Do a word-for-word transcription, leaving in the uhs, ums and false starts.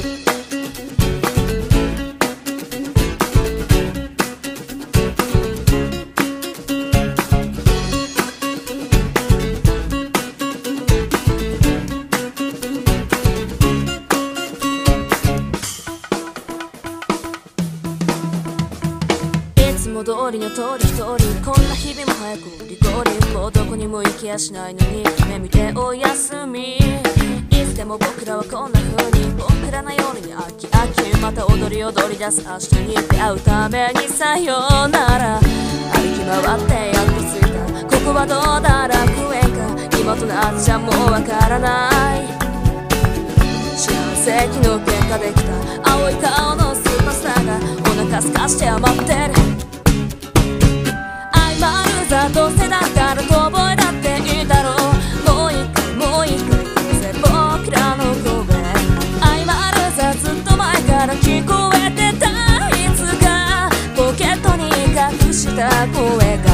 いつも通りの通り一人、こんな日々も早くリゴリ、もうどこにも行きやしないのに夢見ておやすみ。いつでも僕らはこんな風に、僕らのように飽き飽きまた踊り踊り出す明日に出会うためにさよなら。歩き回ってやっと着いた、ここはどうだ楽園か今となっちゃもうわからない。幸せ昨日喧嘩できた青い顔のスーパースターがお腹すかして余ってる。さどうせだからと覚えだっていいだろう。もう一回もう一回聞かせ僕らの声。愛まるさずっと前から聞こえてた。いつかポケットに隠した声